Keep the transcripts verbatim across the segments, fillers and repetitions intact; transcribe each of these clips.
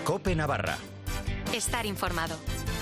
COPE Navarra. Estar informado.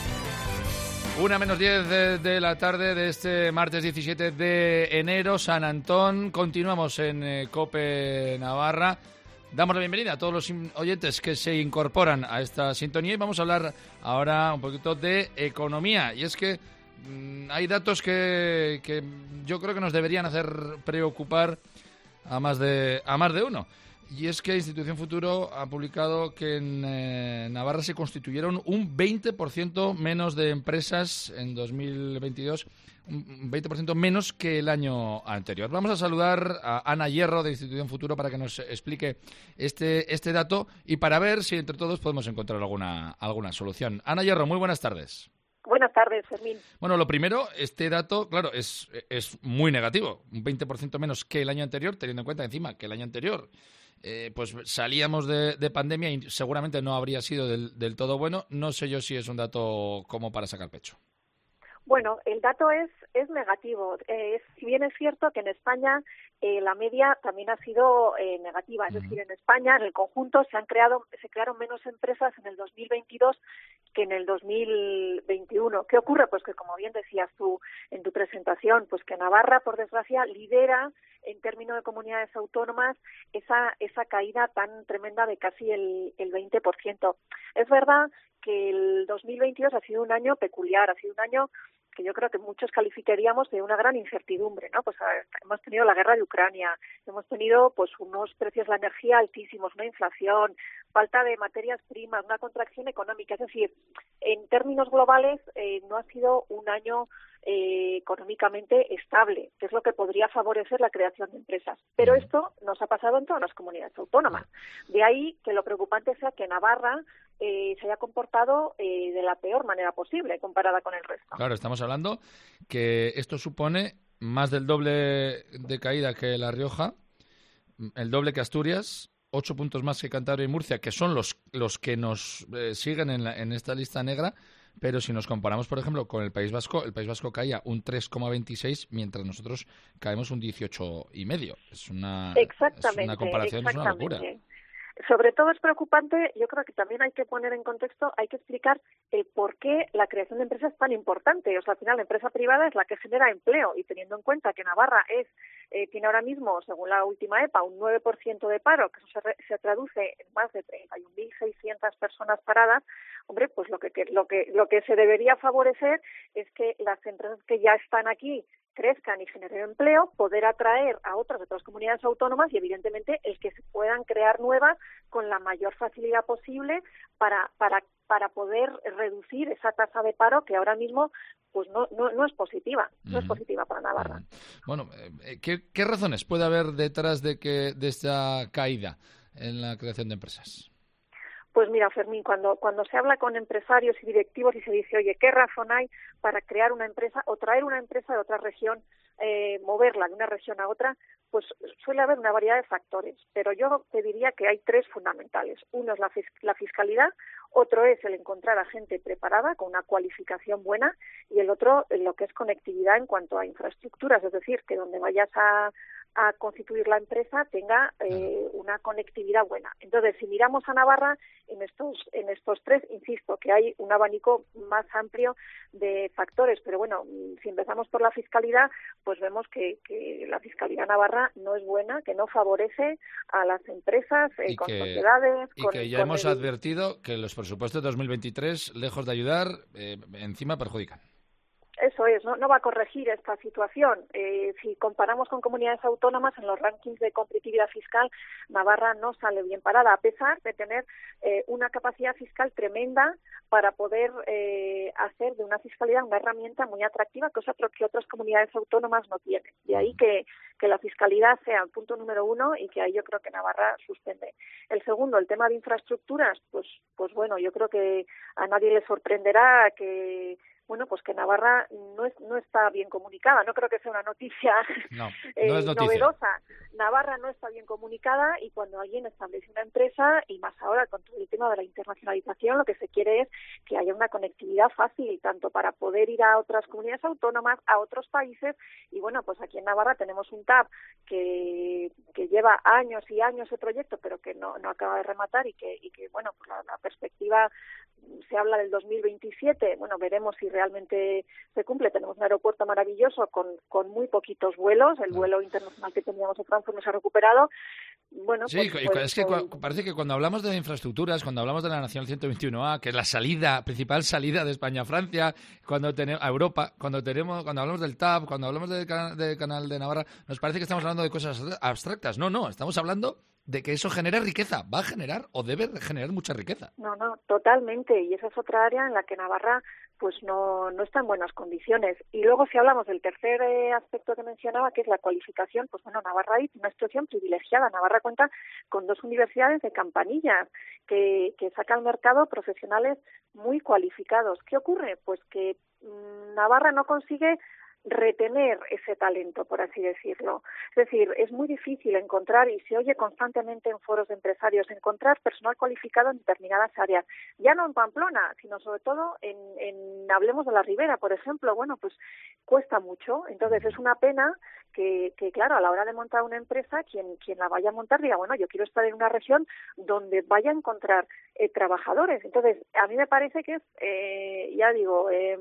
Una menos diez de, de la tarde de este martes diecisiete de enero, San Antón. Continuamos en eh, COPE Navarra. Damos la bienvenida a todos los oyentes que se incorporan a esta sintonía y vamos a hablar ahora un poquito de economía. Y es que mmm, hay datos que, que yo creo que nos deberían hacer preocupar a más de, a más de uno. Y es que Institución Futuro ha publicado que en eh, Navarra se constituyeron un veinte por ciento menos de empresas en dos mil veintidós, un veinte por ciento menos que el año anterior. Vamos a saludar a Ana Hierro de Institución Futuro para que nos explique este, este dato y para ver si entre todos podemos encontrar alguna, alguna solución. Ana Hierro, muy buenas tardes. Buenas tardes, Fermín. Bueno, lo primero, este dato, claro, es, es muy negativo. Un veinte por ciento menos que el año anterior, teniendo en cuenta encima que el año anterior eh, pues salíamos de, de pandemia y seguramente no habría sido del, del todo bueno. No sé yo si es un dato como para sacar pecho. Bueno, el dato es es negativo. Eh, si bien es cierto que en España eh, la media también ha sido eh, negativa, es uh-huh. decir, en España en el conjunto se han creado se crearon menos empresas en el dos mil veintidós que en el dos mil veintiuno. ¿Qué ocurre? Pues que, como bien decías tú en tu presentación, pues que Navarra, por desgracia, lidera en términos de comunidades autónomas esa esa caída tan tremenda de casi el, el veinte por ciento. Es verdad que el dos mil veintidós ha sido un año peculiar, ha sido un año que yo creo que muchos calificaríamos de una gran incertidumbre, ¿no? Pues hemos tenido la guerra de Ucrania, hemos tenido pues unos precios de la energía altísimos, una inflación, falta de materias primas, una contracción económica. Es decir, en términos globales eh, no ha sido un año eh, económicamente estable, que es lo que podría favorecer la creación de empresas. Pero esto nos ha pasado en todas las comunidades autónomas. De ahí que lo preocupante sea que Navarra eh, se haya comportado eh, de la peor manera posible comparada con el resto. Claro, estamos hablando que esto supone más del doble de caída que La Rioja, el doble que Asturias, ocho puntos más que Cantabria y Murcia, que son los, los que nos eh, siguen en, la, en esta lista negra. Pero si nos comparamos, por ejemplo, con el País Vasco, el País Vasco caía un tres coma veintiséis, mientras nosotros caemos un dieciocho coma cinco. Es una, exactamente, es una comparación, es una locura. Sobre todo es preocupante, yo creo que también hay que poner en contexto, hay que explicar el por qué la creación de empresas es tan importante. O sea, al final la empresa privada es la que genera empleo y teniendo en cuenta que Navarra es eh, tiene ahora mismo, según la última E P A, un nueve por ciento de paro, que eso se, re, se traduce en más de treinta y un mil seiscientas personas paradas, hombre, pues lo que, que, lo que, lo que se debería favorecer es que las empresas que ya están aquí crezcan y generen empleo, poder atraer a otras otras comunidades autónomas y evidentemente el que se puedan crear nuevas con la mayor facilidad posible para para para poder reducir esa tasa de paro que ahora mismo pues no no, no es positiva, no uh-huh. es positiva para Navarra. Uh-huh. Bueno, ¿qué, ¿qué razones puede haber detrás de que de esta caída en la creación de empresas? Pues mira, Fermín, cuando cuando se habla con empresarios y directivos y se dice, oye, ¿qué razón hay para crear una empresa o traer una empresa de otra región, eh, moverla de una región a otra? Pues suele haber una variedad de factores, pero yo te diría que hay tres fundamentales. Uno es la, fis- la fiscalidad, otro es el encontrar a gente preparada con una cualificación buena y el otro lo que es conectividad en cuanto a infraestructuras, es decir, que donde vayas a a constituir la empresa tenga eh, una conectividad buena. Entonces, si miramos a Navarra, en estos en estos tres, insisto, que hay un abanico más amplio de factores, pero bueno, si empezamos por la fiscalidad, pues vemos que, que la fiscalidad navarra no es buena, que no favorece a las empresas eh, con que, sociedades. Y con, que ya con hemos el... advertido que los presupuestos de dos mil veintitrés, lejos de ayudar, eh, encima perjudican. Eso es, no, no va a corregir esta situación. Eh, si comparamos con comunidades autónomas, en los rankings de competitividad fiscal, Navarra no sale bien parada, a pesar de tener eh, una capacidad fiscal tremenda para poder eh, hacer de una fiscalidad una herramienta muy atractiva, cosa que otras comunidades autónomas no tienen. De ahí que, que la fiscalidad sea el punto número uno y que ahí yo creo que Navarra suspende. El segundo, el tema de infraestructuras, pues, pues bueno, yo creo que a nadie le sorprenderá que bueno, pues que Navarra no es, no está bien comunicada. No creo que sea una noticia, no, no eh, es noticia. novedosa. Navarra no está bien comunicada y cuando alguien establece una empresa, y más ahora con todo el tema de la internacionalización, lo que se quiere es que haya una conectividad fácil, tanto para poder ir a otras comunidades autónomas, a otros países. Y bueno, pues aquí en Navarra tenemos un T A P que, que lleva años y años el proyecto, pero que no, no acaba de rematar y que, y que bueno, pues la, la perspectiva, se habla del dos mil veintisiete, bueno, veremos si realmente se cumple. Tenemos un aeropuerto maravilloso con, con muy poquitos vuelos, el vuelo internacional que teníamos en Frankfurt no se ha recuperado. Bueno, sí, pues, pues, pues, es que pues, cu- parece que cuando hablamos de infraestructuras, cuando hablamos de la Nacional ciento veintiuno A, que es la salida, principal salida de España a Francia, cuando tenemos a Europa, cuando tenemos, cuando hablamos del T A P, cuando hablamos del cana- del Canal de Navarra, nos parece que estamos hablando de cosas abstractas. No, no, estamos hablando de que eso genera riqueza, va a generar o debe generar mucha riqueza. No, no, totalmente. Y esa es otra área en la que Navarra pues no, no está en buenas condiciones. Y luego, si hablamos del tercer eh, aspecto que mencionaba, que es la cualificación, pues bueno, Navarra hay una situación privilegiada. Navarra cuenta con dos universidades de campanillas que, que sacan al mercado profesionales muy cualificados. ¿Qué ocurre? Pues que mmm, Navarra no consigue retener ese talento, por así decirlo. Es decir, es muy difícil encontrar, y se oye constantemente en foros de empresarios, encontrar personal cualificado en determinadas áreas. Ya no en Pamplona, sino sobre todo en, en hablemos de la Ribera, por ejemplo. Bueno, pues cuesta mucho. Entonces es una pena que, que claro, a la hora de montar una empresa, quien, quien la vaya a montar diga, bueno, yo quiero estar en una región donde vaya a encontrar eh, trabajadores. Entonces, a mí me parece que es, eh, ya digo, eh,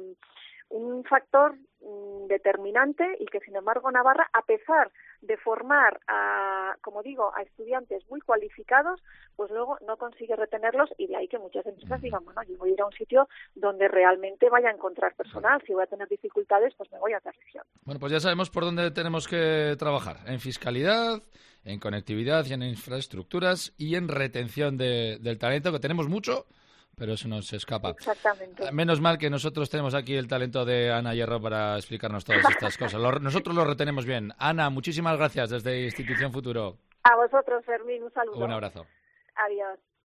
un factor mm, determinante y que, sin embargo, Navarra, a pesar de formar, a, como digo, a estudiantes muy cualificados, pues luego no consigue retenerlos, y de ahí que muchas empresas digan, bueno, yo voy a ir a un sitio donde realmente vaya a encontrar personal. Si voy a tener dificultades, pues me voy a otra región. Bueno, pues ya sabemos por dónde tenemos que trabajar. En fiscalidad, en conectividad y en infraestructuras y en retención de, del talento, que tenemos mucho, pero eso nos escapa. Exactamente. Menos mal que nosotros tenemos aquí el talento de Ana Hierro para explicarnos todas estas cosas. Lo, nosotros lo retenemos bien. Ana, muchísimas gracias desde Institución Futuro. A vosotros, Fermín, un saludo. Un abrazo. Adiós.